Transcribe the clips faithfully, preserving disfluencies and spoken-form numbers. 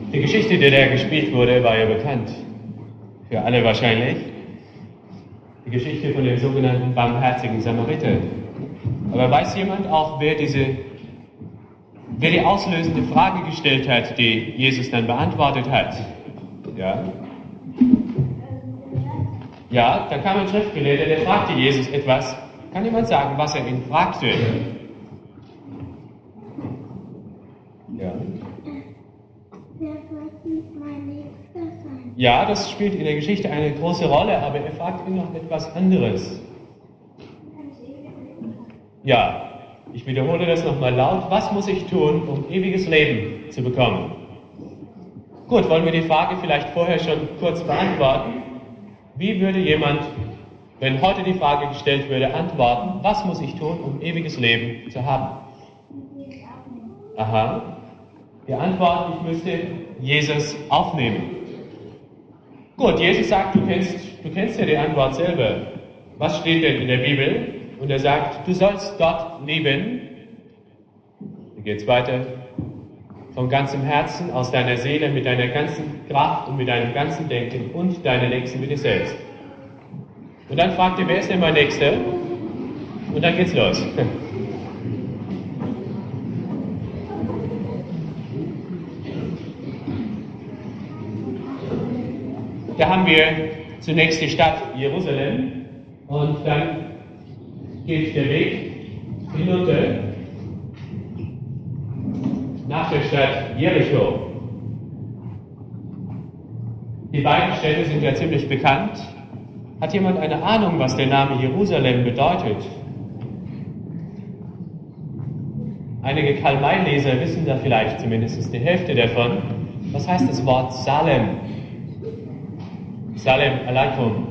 Die Geschichte, die da gespielt wurde, war ja bekannt. Für alle wahrscheinlich. Die Geschichte von dem sogenannten barmherzigen Samariter. Aber weiß jemand auch, wer diese, wer die auslösende Frage gestellt hat, die Jesus dann beantwortet hat? Ja? Ja, da kam ein Schriftgelehrter, der fragte Jesus etwas. Kann jemand sagen, was er ihn fragte? Ja. Ja, das spielt in der Geschichte eine große Rolle, aber er fragt ihn noch etwas anderes. Ja, ich wiederhole das nochmal laut. Was muss ich tun, um ewiges Leben zu bekommen? Gut, wollen wir die Frage vielleicht vorher schon kurz beantworten? Wie würde jemand, wenn heute die Frage gestellt würde, antworten, was muss ich tun, um ewiges Leben zu haben? Aha. Die Antwort, ich müsste Jesus aufnehmen. Gut, Jesus sagt, du kennst, du kennst ja die Antwort selber. Was steht denn in der Bibel? Und er sagt, du sollst Gott lieben. Dann geht es weiter. Von ganzem Herzen, aus deiner Seele, mit deiner ganzen Kraft und mit deinem ganzen Denken und deine Nächsten wie dich selbst. Und dann fragt er, wer ist denn mein Nächster? Und dann geht's los. Da haben wir zunächst die Stadt Jerusalem und dann geht der Weg hinunter nach der Stadt Jericho. Die beiden Städte sind ja ziemlich bekannt. Hat jemand eine Ahnung, was der Name Jerusalem bedeutet? Einige Karl-May-Leser wissen da vielleicht zumindest die Hälfte davon. Was heißt das Wort Salem? Salem Aleikum.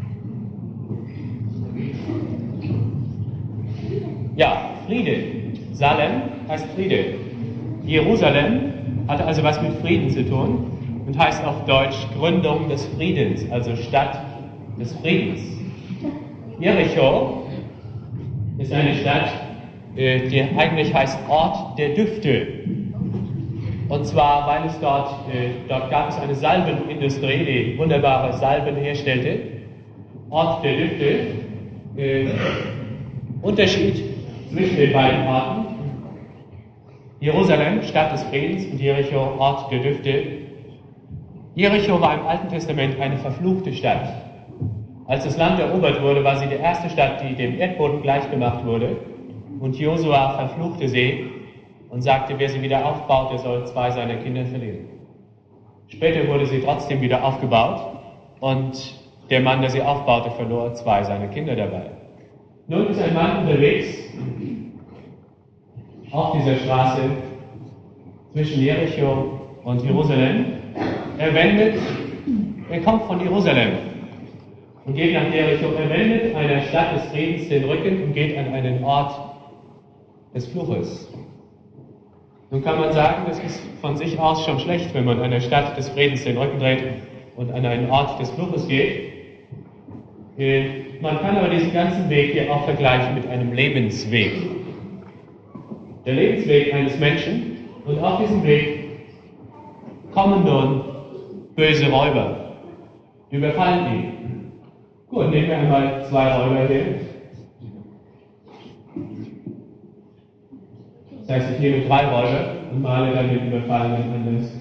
Ja, Friede. Salem heißt Friede. Jerusalem hat also was mit Frieden zu tun und heißt auf Deutsch Gründung des Friedens, also Stadt des Friedens. Jericho ist eine Stadt, die eigentlich heißt Ort der Düfte. Und zwar, weil es dort, äh, dort gab es eine Salbenindustrie, die wunderbare Salben herstellte. Ort der Düfte. Äh, Unterschied zwischen den beiden Orten. Jerusalem, Stadt des Friedens, und Jericho, Ort der Düfte. Jericho war im Alten Testament eine verfluchte Stadt. Als das Land erobert wurde, war sie die erste Stadt, die dem Erdboden gleichgemacht wurde. Und Josua verfluchte sie und sagte, wer sie wieder aufbaut, der soll zwei seiner Kinder verlieren. Später wurde sie trotzdem wieder aufgebaut und der Mann, der sie aufbaute, verlor zwei seiner Kinder dabei. Nun ist ein Mann unterwegs auf dieser Straße zwischen Jericho und Jerusalem. Er wendet, er kommt von Jerusalem und geht nach Jericho. Er wendet einer Stadt des Friedens den Rücken und geht an einen Ort des Fluches. Nun kann man sagen, das ist von sich aus schon schlecht, wenn man einer Stadt des Friedens den Rücken dreht und an einen Ort des Fluches geht. Man kann aber diesen ganzen Weg hier auch vergleichen mit einem Lebensweg. Der Lebensweg eines Menschen, und auf diesem Weg kommen nun böse Räuber, überfallen ihn. Gut, nehmen wir einmal zwei Räuber hier. Das heißt, ich nehme drei Räuber und male dann den Überfallenen anders.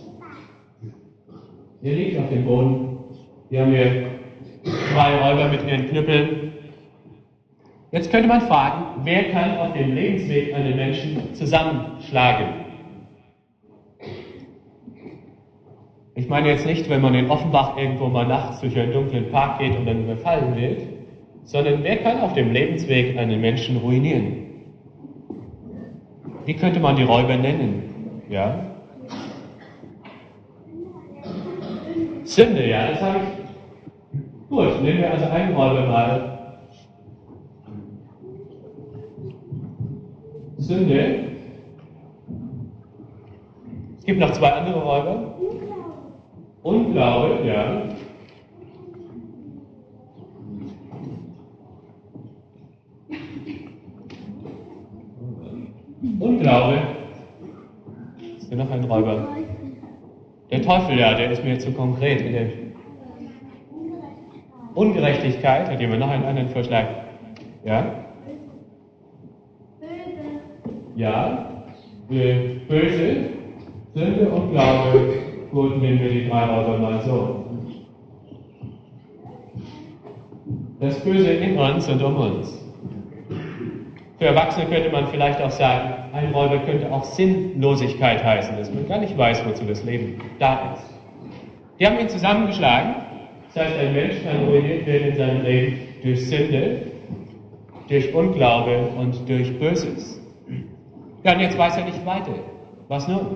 Ihr liegt auf dem Boden. Hier haben wir zwei Räuber mit ihren Knüppeln. Jetzt könnte man fragen, wer kann auf dem Lebensweg einen Menschen zusammenschlagen? Ich meine jetzt nicht, wenn man in Offenbach irgendwo mal nachts durch einen dunklen Park geht und dann überfallen wird, sondern wer kann auf dem Lebensweg einen Menschen ruinieren? Wie könnte man die Räuber nennen? Ja? Sünde, ja, das habe ich. Gut, nehmen wir also einen Räuber mal. Sünde. Es gibt noch zwei andere Räuber. Unglaube, ja. Unglaube. Ist hier noch ein Räuber? Der Teufel, ja, der ist mir zu konkret. In der Ungerechtigkeit, hat jemand noch einen anderen Vorschlag? Ja? Ja, böse, Sünde und Glaube, gut, nehmen wir die drei Räuber mal so. Das Böse in uns und um uns. Für Erwachsene könnte man vielleicht auch sagen, ein Räuber könnte auch Sinnlosigkeit heißen, dass man gar nicht weiß, wozu das Leben da ist. Die haben ihn zusammengeschlagen. Das heißt, ein Mensch kann ruiniert werden in seinem Leben durch Sünde, durch Unglaube und durch Böses. Ja, und jetzt weiß er nicht weiter. Was nun?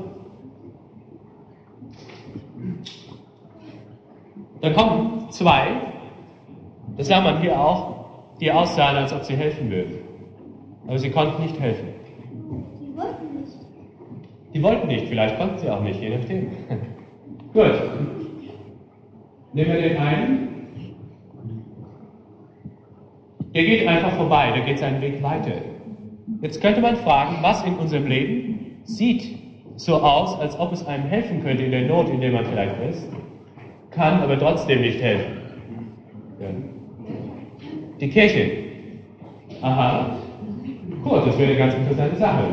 Da kommen zwei, das sah man hier auch, die aussahen, als ob sie helfen würden. Aber sie konnten nicht helfen. Die wollten nicht. Die wollten nicht, vielleicht konnten sie auch nicht, je nachdem. Gut. Nehmen wir den einen. Der geht einfach vorbei, der geht seinen Weg weiter. Jetzt könnte man fragen, was in unserem Leben sieht so aus, als ob es einem helfen könnte in der Not, in der man vielleicht ist, kann aber trotzdem nicht helfen. Ja. Die Kirche. Aha. Gut, das wäre eine ganz interessante Sache.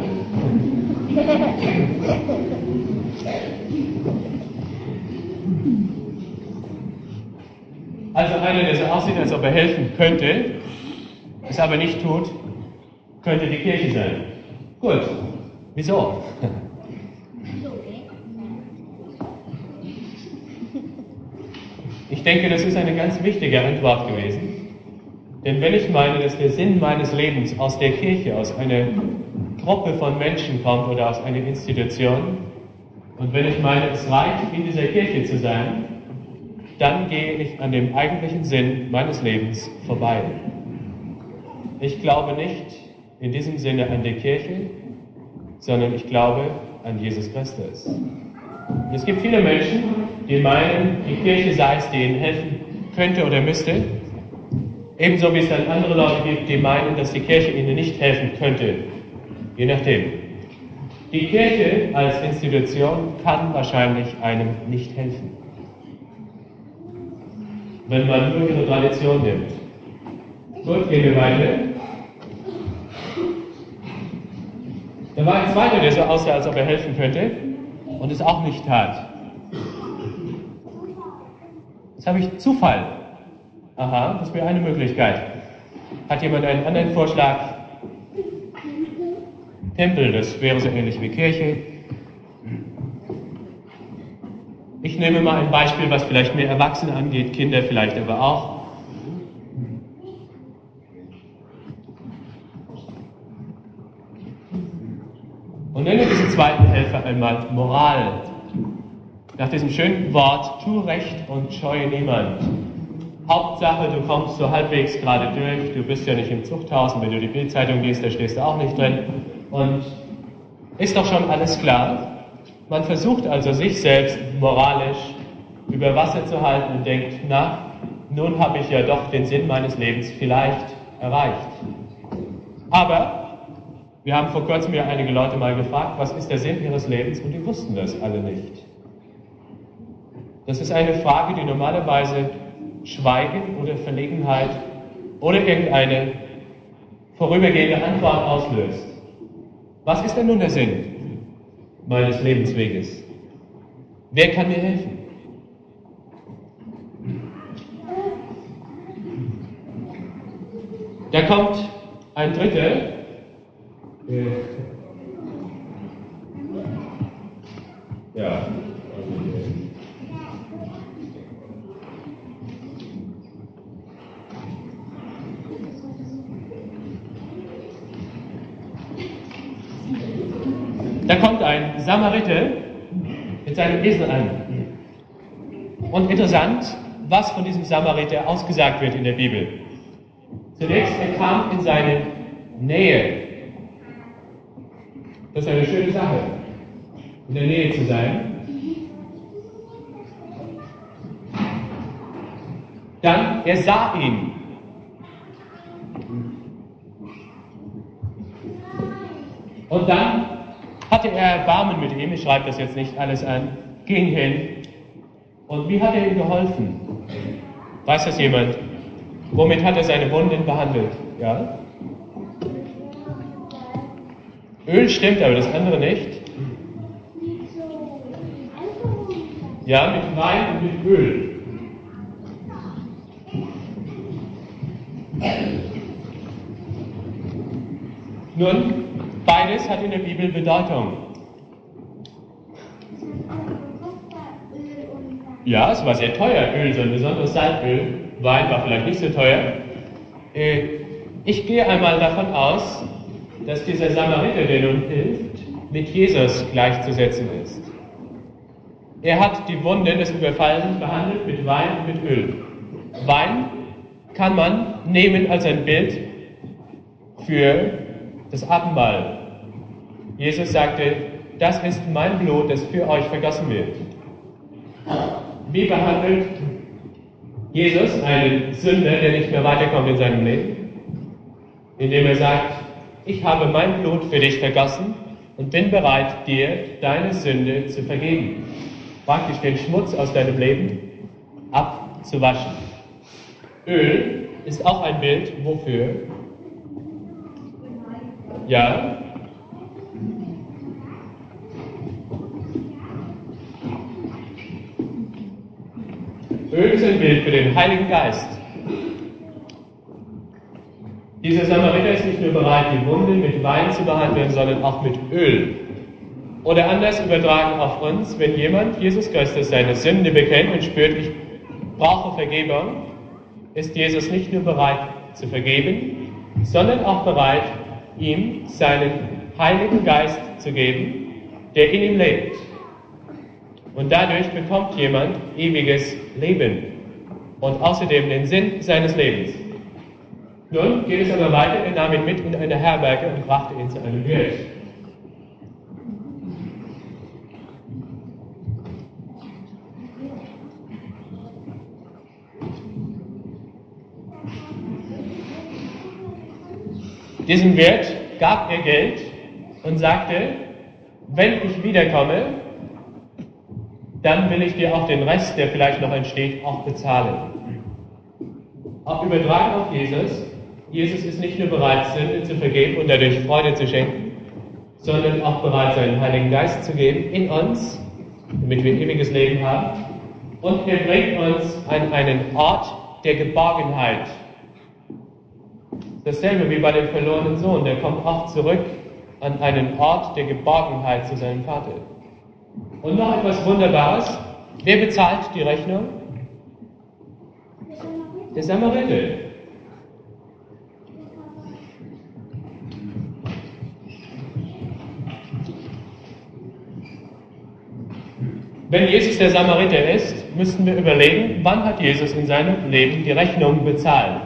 Also einer, der so aussieht, als ob er helfen könnte, es aber nicht tut, könnte die Kirche sein. Gut. Wieso? Ich denke, das ist eine ganz wichtige Antwort gewesen. Denn wenn ich meine, dass der Sinn meines Lebens aus der Kirche, aus einer Gruppe von Menschen kommt oder aus einer Institution, und wenn ich meine, es reicht, in dieser Kirche zu sein, dann gehe ich an dem eigentlichen Sinn meines Lebens vorbei. Ich glaube nicht in diesem Sinne an die Kirche, sondern ich glaube an Jesus Christus. Und es gibt viele Menschen, die meinen, die Kirche sei es, die ihnen helfen könnte oder müsste. Ebenso wie es dann andere Leute gibt, die meinen, dass die Kirche ihnen nicht helfen könnte. Je nachdem. Die Kirche als Institution kann wahrscheinlich einem nicht helfen, wenn man nur ihre Tradition nimmt. Gut, gehen wir weiter. Da war ein zweiter, der so aussah, als ob er helfen könnte und es auch nicht tat. Jetzt habe ich Zufall. Aha, das wäre eine Möglichkeit. Hat jemand einen anderen Vorschlag? Tempel, das wäre so ähnlich wie Kirche. Ich nehme mal ein Beispiel, was vielleicht mehr Erwachsene angeht, Kinder vielleicht aber auch. Und nenne diesen zweiten Helfer einmal Moral. Nach diesem schönen Wort, tu Recht und scheue niemand. Hauptsache, du kommst so halbwegs gerade durch, du bist ja nicht im Zuchthaus und wenn du die Bildzeitung liest, da stehst du auch nicht drin. Und ist doch schon alles klar. Man versucht also, sich selbst moralisch über Wasser zu halten und denkt, na, nun habe ich ja doch den Sinn meines Lebens vielleicht erreicht. Aber wir haben vor kurzem ja einige Leute mal gefragt, was ist der Sinn ihres Lebens? Und die wussten das alle nicht. Das ist eine Frage, die normalerweise Schweigen oder Verlegenheit oder irgendeine vorübergehende Antwort auslöst. Was ist denn nun der Sinn meines Lebensweges? Wer kann mir helfen? Da kommt ein Dritter, äh, ja, da kommt ein Samariter mit seinem Esel an. Und interessant, was von diesem Samariter ausgesagt wird in der Bibel. Zunächst, er kam in seine Nähe. Das ist eine schöne Sache, in der Nähe zu sein. Dann, er sah ihn. Und dann hatte er Erbarmen mit ihm, ich schreibe das jetzt nicht alles an, ging hin Und wie hat er ihm geholfen? Weiß das jemand? Womit hat er seine Wunden behandelt? Ja? Öl stimmt, aber das andere nicht. Ja, mit Wein und mit Öl. Nun, beides hat in der Bibel Bedeutung. Ja, es war sehr teuer, Öl, so ein besonderes Salzöl. Wein war vielleicht nicht so teuer. Ich gehe einmal davon aus, dass dieser Samariter, der nun hilft, mit Jesus gleichzusetzen ist. Er hat die Wunden des Überfallenen behandelt mit Wein und mit Öl. Wein kann man nehmen als ein Bild für das Abendmahl. Jesus sagte, das ist mein Blut, das für euch vergossen wird. Wie behandelt Jesus einen Sünder, der nicht mehr weiterkommt in seinem Leben? Indem er sagt, ich habe mein Blut für dich vergossen und bin bereit, dir deine Sünde zu vergeben. Praktisch den Schmutz aus deinem Leben abzuwaschen. Öl ist auch ein Bild, wofür? Ja? Öl ist ein Bild für den Heiligen Geist. Dieser Samariter ist nicht nur bereit, die Wunden mit Wein zu behandeln, sondern auch mit Öl. Oder anders übertragen auf uns, wenn jemand Jesus Christus seine Sünde bekennt und spürt, ich brauche Vergebung, ist Jesus nicht nur bereit zu vergeben, sondern auch bereit, ihm seinen Heiligen Geist zu geben, der in ihm lebt. Und dadurch bekommt jemand ewiges Leben und außerdem den Sinn seines Lebens. Nun geht es aber weiter, er nahm ihn mit in eine Herberge und brachte ihn zu einem Wirt. Diesem Wirt gab er Geld und sagte, wenn ich wiederkomme, dann will ich dir auch den Rest, der vielleicht noch entsteht, auch bezahlen. Auch übertragen auf Jesus. Jesus ist nicht nur bereit, Sünde zu vergeben und dadurch Freude zu schenken, sondern auch bereit, seinen Heiligen Geist zu geben in uns, damit wir ein ewiges Leben haben. Und er bringt uns an einen Ort der Geborgenheit. Dasselbe wie bei dem verlorenen Sohn, der kommt auch zurück an einen Ort der Geborgenheit zu seinem Vater. Und noch etwas Wunderbares. Wer bezahlt die Rechnung? Der Samariter. Wenn Jesus der Samariter ist, müssten wir überlegen, wann hat Jesus in seinem Leben die Rechnung bezahlt?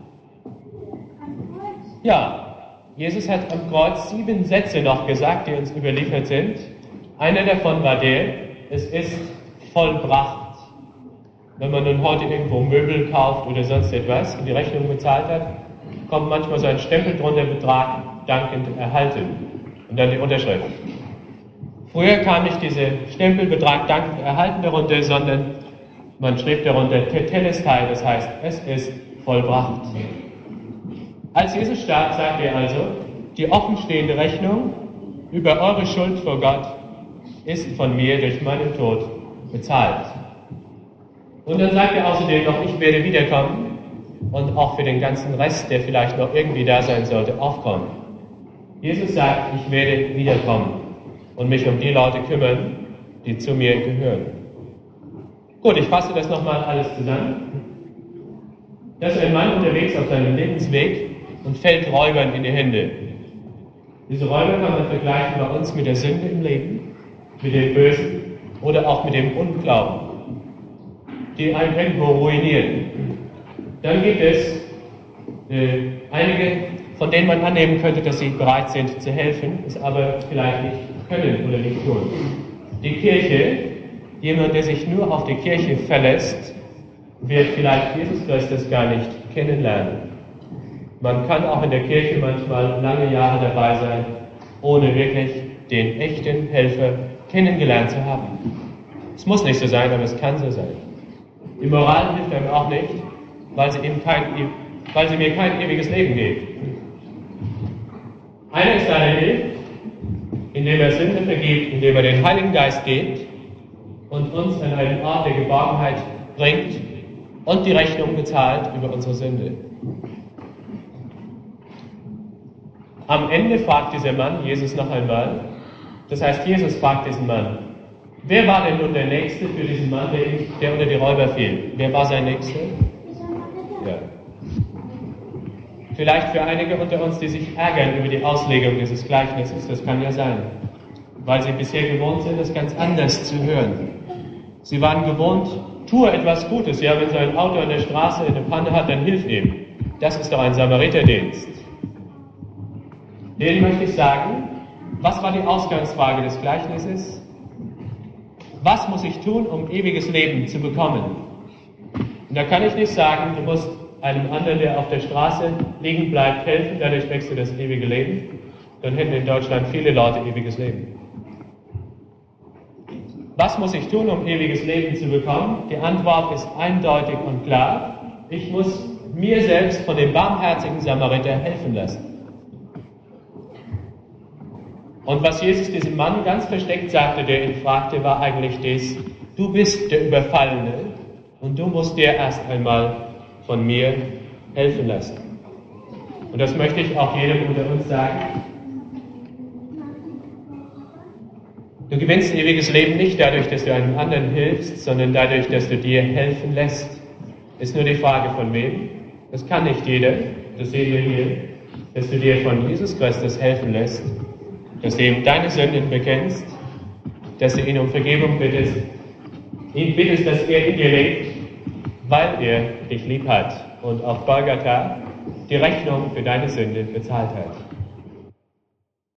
Ja, Jesus hat am Kreuz sieben Sätze noch gesagt, die uns überliefert sind. Einer davon war der, es ist vollbracht. Wenn man nun heute irgendwo Möbel kauft oder sonst etwas und die Rechnung bezahlt hat, kommt manchmal so ein Stempel drunter, Betrag dankend erhalten und dann die Unterschrift. Früher kam nicht dieser Stempel, Betrag dankend erhalten darunter, sondern man schrieb darunter Tetelestai, das heißt, es ist vollbracht. Als Jesus starb, sagt er also, die offenstehende Rechnung über eure Schuld vor Gott ist von mir durch meinen Tod bezahlt. Und dann sagt er außerdem noch, ich werde wiederkommen und auch für den ganzen Rest, der vielleicht noch irgendwie da sein sollte, aufkommen. Jesus sagt, ich werde wiederkommen und mich um die Leute kümmern, die zu mir gehören. Gut, ich fasse das nochmal alles zusammen. Da ist ein Mann unterwegs auf seinem Lebensweg und fällt Räubern in die Hände. Diese Räuber kann man vergleichen bei uns mit der Sünde im Leben, mit dem Bösen oder auch mit dem Unglauben, die einen irgendwo ruinieren. Dann gibt es äh, einige, von denen man annehmen könnte, dass sie bereit sind zu helfen, es aber vielleicht nicht können oder nicht tun. Die Kirche, jemand, der sich nur auf die Kirche verlässt, wird vielleicht Jesus Christus gar nicht kennenlernen. Man kann auch in der Kirche manchmal lange Jahre dabei sein, ohne wirklich den echten Helfer kennengelernt zu haben. Es muss nicht so sein, aber es kann so sein. Die Moral hilft einem auch nicht, weil sie, ihm kein, weil sie mir kein ewiges Leben gibt. Einer ist eine Hilfe, indem er Sünde vergibt, indem er den Heiligen Geist gibt und uns an einen Ort der Geborgenheit bringt und die Rechnung bezahlt über unsere Sünde. Am Ende fragt dieser Mann Jesus noch einmal, das heißt, Jesus fragt diesen Mann, wer war denn nun der Nächste für diesen Mann, der, der unter die Räuber fiel? Wer war sein Nächster? Ja. Vielleicht für einige unter uns, die sich ärgern über die Auslegung dieses Gleichnisses, das kann ja sein, weil sie bisher gewohnt sind, es ganz anders zu hören. Sie waren gewohnt, tue etwas Gutes, ja, wenn so ein Auto an der Straße eine Panne hat, dann hilf ihm. Das ist doch ein Samariterdienst. Denen möchte ich sagen, was war die Ausgangsfrage des Gleichnisses? Was muss ich tun, um ewiges Leben zu bekommen? Und da kann ich nicht sagen, du musst einem anderen, der auf der Straße liegen bleibt, helfen, dadurch wächst du das ewige Leben. Dann hätten in Deutschland viele Leute ewiges Leben. Was muss ich tun, um ewiges Leben zu bekommen? Die Antwort ist eindeutig und klar. Ich muss mir selbst von dem barmherzigen Samariter helfen lassen. Und was Jesus diesem Mann ganz versteckt sagte, der ihn fragte, war eigentlich das: Du bist der Überfallene und du musst dir erst einmal von mir helfen lassen. Und das möchte ich auch jedem unter uns sagen. Du gewinnst ewiges Leben nicht dadurch, dass du einem anderen hilfst, sondern dadurch, dass du dir helfen lässt. Ist nur die Frage von wem. Das kann nicht jeder, das sehen wir hier, dass du dir von Jesus Christus helfen lässt, dass du ihm deine Sünden bekennst, dass du ihn um Vergebung bittest, ihn bittest, dass er in dir lebt, weil er dich lieb hat und auf Golgatha die Rechnung für deine Sünde bezahlt hat.